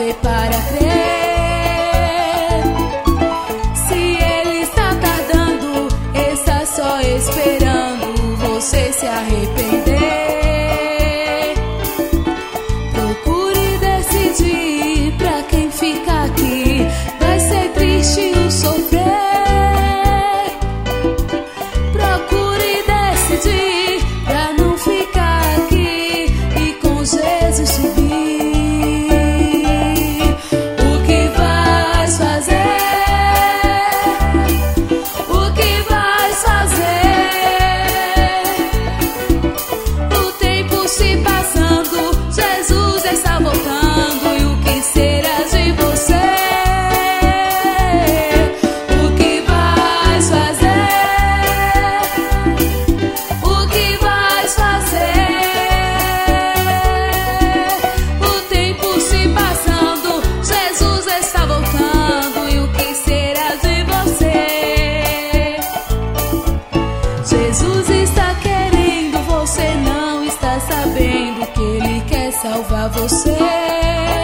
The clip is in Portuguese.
fazer para crer? Se Ele está tardando, está só esperando você se arrepender. Procure decidir, pra quem fica aqui vai ser triste o sofrer. Procure decidir, pra não ficar aqui e com Jesus subir. O que vais fazer? O que vais fazer? O tempo se passando, Jesus está voltando. E o que será de você? O que vais fazer? O que vais fazer? O tempo se passando, Jesus está voltando. E o que será de você? Jesus está querendo, você não está sabendo que Ele quer salvar você.